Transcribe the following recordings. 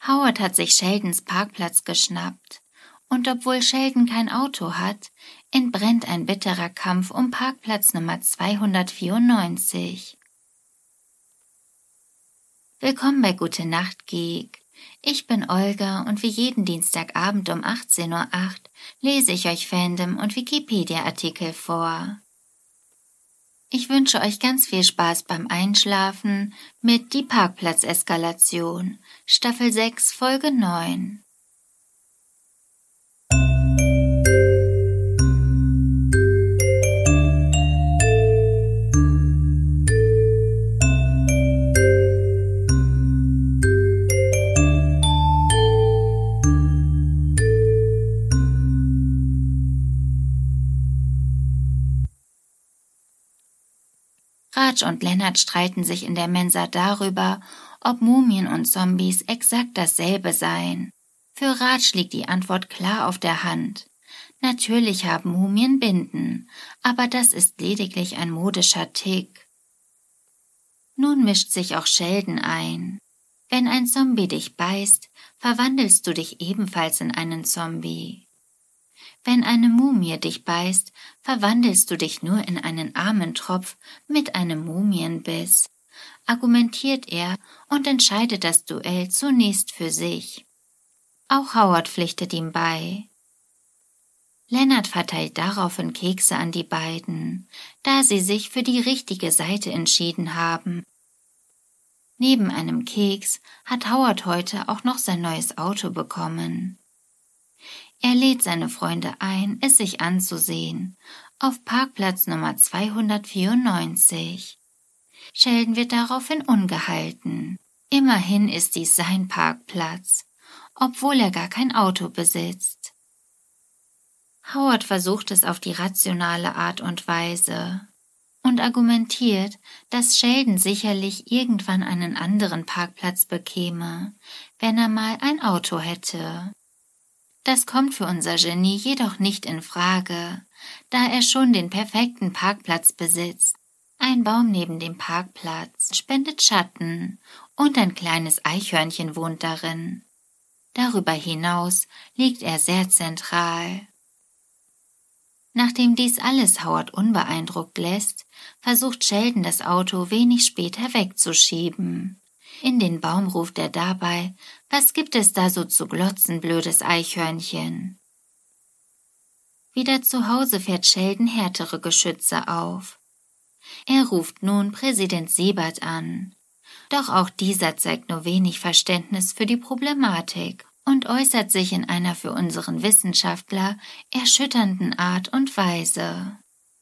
Howard hat sich Sheldons Parkplatz geschnappt. Und obwohl Sheldon kein Auto hat, entbrennt ein bitterer Kampf um Parkplatz Nummer 294. Willkommen bei Gute Nacht Geek. Ich bin Olga und wie jeden Dienstagabend um 18:08 Uhr lese ich euch Fandom- und Wikipedia-Artikel vor. Ich wünsche euch ganz viel Spaß beim Einschlafen mit Die Parkplatz-Eskalation, Staffel 6, Folge 9. Raj und Leonard streiten sich in der Mensa darüber, ob Mumien und Zombies exakt dasselbe seien. Für Raj liegt die Antwort klar auf der Hand. Natürlich haben Mumien Binden, aber das ist lediglich ein modischer Tick. Nun mischt sich auch Sheldon ein. Wenn ein Zombie dich beißt, verwandelst du dich ebenfalls in einen Zombie. Wenn eine Mumie dich beißt, verwandelst du dich nur in einen Amentropf mit einem Mumienbiss, argumentiert er und entscheidet das Duell zunächst für sich. Auch Howard pflichtet ihm bei. Leonard verteilt daraufhin Kekse an die beiden, da sie sich für die richtige Seite entschieden haben. Neben einem Keks hat Howard heute auch noch sein neues Auto bekommen. Er lädt seine Freunde ein, es sich anzusehen, auf Parkplatz Nummer 294. Sheldon wird daraufhin ungehalten. Immerhin ist dies sein Parkplatz, obwohl er gar kein Auto besitzt. Howard versucht es auf die rationale Art und Weise und argumentiert, dass Sheldon sicherlich irgendwann einen anderen Parkplatz bekäme, wenn er mal ein Auto hätte. Das kommt für unser Genie jedoch nicht in Frage, da er schon den perfekten Parkplatz besitzt. Ein Baum neben dem Parkplatz spendet Schatten und ein kleines Eichhörnchen wohnt darin. Darüber hinaus liegt er sehr zentral. Nachdem dies alles Howard unbeeindruckt lässt, versucht Sheldon das Auto wenig später wegzuschieben. In den Baum ruft er dabei: »Was gibt es da so zu glotzen, blödes Eichhörnchen?« Wieder zu Hause fährt Sheldon härtere Geschütze auf. Er ruft nun Präsident Siebert an. Doch auch dieser zeigt nur wenig Verständnis für die Problematik und äußert sich in einer für unseren Wissenschaftler erschütternden Art und Weise.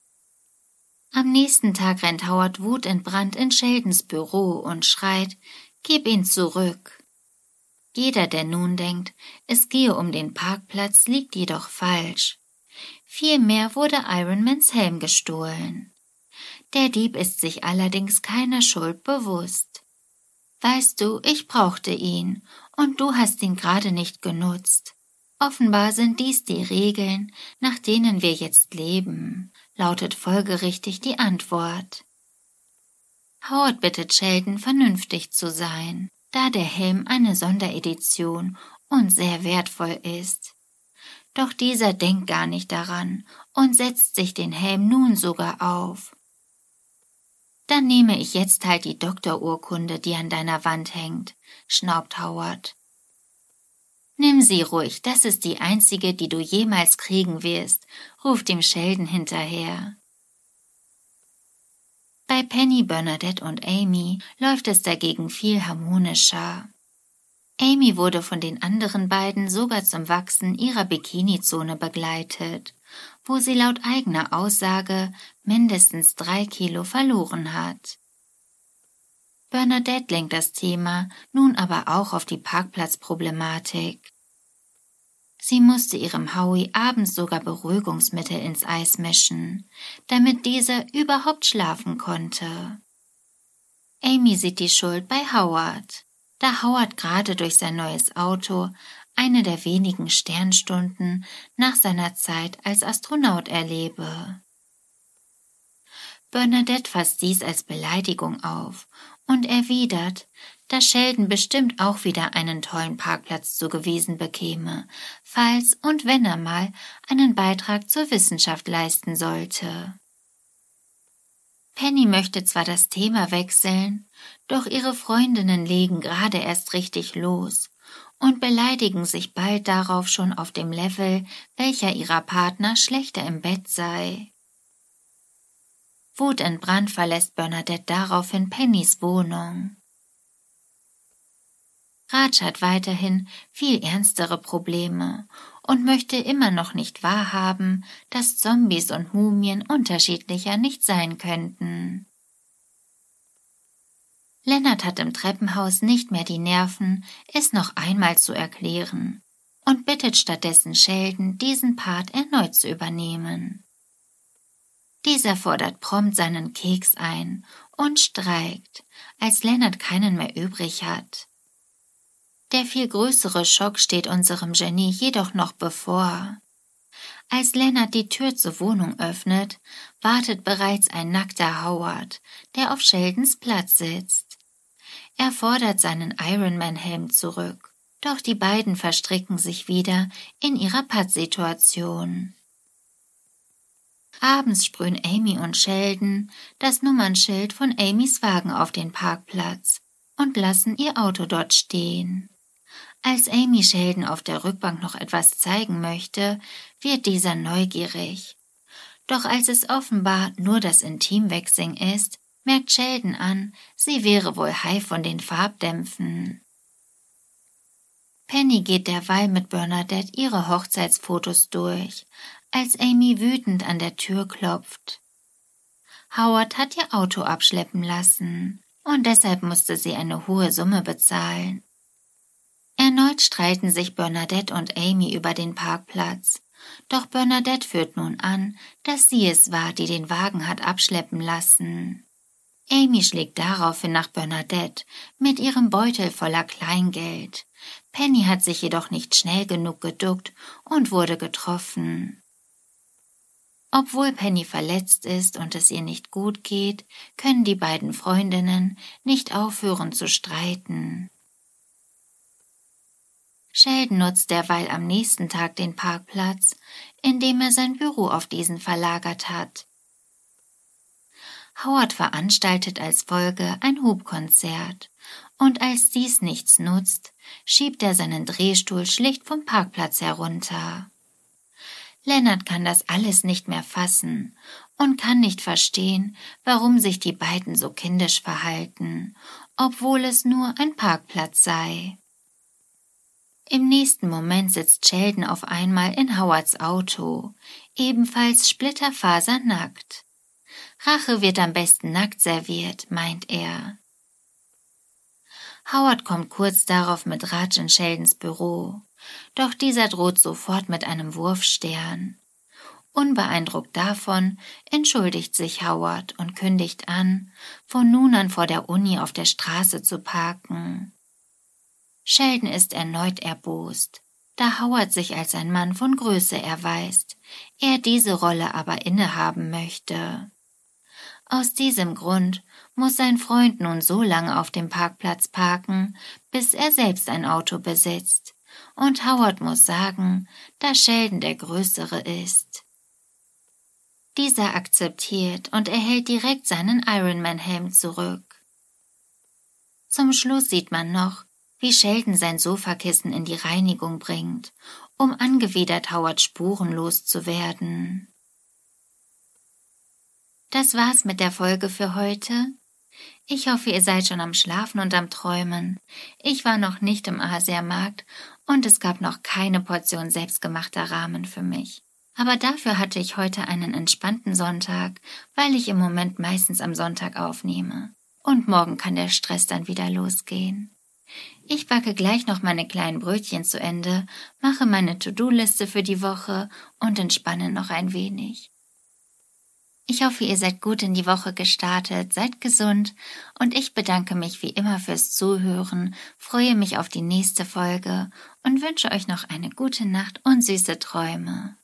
Am nächsten Tag rennt Howard wutentbrannt in Sheldons Büro und schreit: »Gib ihn zurück!« Jeder, der nun denkt, es gehe um den Parkplatz, liegt jedoch falsch. Vielmehr wurde Ironmans Helm gestohlen. Der Dieb ist sich allerdings keiner Schuld bewusst. »Weißt du, ich brauchte ihn, und du hast ihn gerade nicht genutzt. Offenbar sind dies die Regeln, nach denen wir jetzt leben«, lautet folgerichtig die Antwort. Howard bittet Sheldon, vernünftig zu sein, da der Helm eine Sonderedition und sehr wertvoll ist. Doch dieser denkt gar nicht daran und setzt sich den Helm nun sogar auf. »Dann nehme ich jetzt halt die Doktorurkunde, die an deiner Wand hängt«, schnaubt Howard. »Nimm sie ruhig, das ist die einzige, die du jemals kriegen wirst«, ruft ihm Sheldon hinterher. Bei Penny, Bernadette und Amy läuft es dagegen viel harmonischer. Amy wurde von den anderen beiden sogar zum Wachsen ihrer Bikini-Zone begleitet, wo sie laut eigener Aussage mindestens 3 Kilo verloren hat. Bernadette lenkt das Thema nun aber auch auf die Parkplatzproblematik. Sie musste ihrem Howie abends sogar Beruhigungsmittel ins Eis mischen, damit dieser überhaupt schlafen konnte. Amy sieht die Schuld bei Howard, da Howard gerade durch sein neues Auto eine der wenigen Sternstunden nach seiner Zeit als Astronaut erlebe. Bernadette fasst dies als Beleidigung auf und erwidert, dass Sheldon bestimmt auch wieder einen tollen Parkplatz zugewiesen bekäme, falls und wenn er mal einen Beitrag zur Wissenschaft leisten sollte. Penny möchte zwar das Thema wechseln, doch ihre Freundinnen legen gerade erst richtig los und beleidigen sich bald darauf schon auf dem Level, welcher ihrer Partner schlechter im Bett sei. Wutentbrannt verlässt Bernadette daraufhin Pennys Wohnung. Raj hat weiterhin viel ernstere Probleme und möchte immer noch nicht wahrhaben, dass Zombies und Mumien unterschiedlicher nicht sein könnten. Leonard hat im Treppenhaus nicht mehr die Nerven, es noch einmal zu erklären und bittet stattdessen Sheldon, diesen Part erneut zu übernehmen. Dieser fordert prompt seinen Keks ein und streikt, als Leonard keinen mehr übrig hat. Der viel größere Schock steht unserem Genie jedoch noch bevor. Als Leonard die Tür zur Wohnung öffnet, wartet bereits ein nackter Howard, der auf Sheldons Platz sitzt. Er fordert seinen Iron-Man-Helm zurück, doch die beiden verstricken sich wieder in ihrer Pattsituation. Abends sprühen Amy und Sheldon das Nummernschild von Amys Wagen auf den Parkplatz und lassen ihr Auto dort stehen. Als Amy Sheldon auf der Rückbank noch etwas zeigen möchte, wird dieser neugierig. Doch als es offenbar nur das Intimwaxing ist, merkt Sheldon an, sie wäre wohl high von den Farbdämpfen. Penny geht derweil mit Bernadette ihre Hochzeitsfotos durch, als Amy wütend an der Tür klopft. Howard hat ihr Auto abschleppen lassen und deshalb musste sie eine hohe Summe bezahlen. Erneut streiten sich Bernadette und Amy über den Parkplatz, doch Bernadette führt nun an, dass sie es war, die den Wagen hat abschleppen lassen. Amy schlägt daraufhin nach Bernadette mit ihrem Beutel voller Kleingeld. Penny hat sich jedoch nicht schnell genug geduckt und wurde getroffen. Obwohl Penny verletzt ist und es ihr nicht gut geht, können die beiden Freundinnen nicht aufhören zu streiten. Sheldon nutzt derweil am nächsten Tag den Parkplatz, indem er sein Büro auf diesen verlagert hat. Howard veranstaltet als Folge ein Hupkonzert und als dies nichts nutzt, schiebt er seinen Drehstuhl schlicht vom Parkplatz herunter. Leonard kann das alles nicht mehr fassen und kann nicht verstehen, warum sich die beiden so kindisch verhalten, obwohl es nur ein Parkplatz sei. Im nächsten Moment sitzt Sheldon auf einmal in Howards Auto, ebenfalls splitterfasernackt. Rache wird am besten nackt serviert, meint er. Howard kommt kurz darauf mit Raj in Sheldons Büro, doch dieser droht sofort mit einem Wurfstern. Unbeeindruckt davon entschuldigt sich Howard und kündigt an, von nun an vor der Uni auf der Straße zu parken. Sheldon ist erneut erbost, da Howard sich als ein Mann von Größe erweist, er diese Rolle aber innehaben möchte. Aus diesem Grund muss sein Freund nun so lange auf dem Parkplatz parken, bis er selbst ein Auto besitzt, und Howard muss sagen, dass Sheldon der Größere ist. Dieser akzeptiert und erhält direkt seinen Ironman-Helm zurück. Zum Schluss sieht man noch, wie Sheldon sein Sofakissen in die Reinigung bringt, um angewidert Howards Spuren loszuwerden. Das war's mit der Folge für heute. Ich hoffe, ihr seid schon am Schlafen und am Träumen. Ich war noch nicht im Asiamarkt und es gab noch keine Portion selbstgemachter Ramen für mich. Aber dafür hatte ich heute einen entspannten Sonntag, weil ich im Moment meistens am Sonntag aufnehme. Und morgen kann der Stress dann wieder losgehen. Ich backe gleich noch meine kleinen Brötchen zu Ende, mache meine To-Do-Liste für die Woche und entspanne noch ein wenig. Ich hoffe, ihr seid gut in die Woche gestartet, seid gesund und ich bedanke mich wie immer fürs Zuhören, freue mich auf die nächste Folge und wünsche euch noch eine gute Nacht und süße Träume.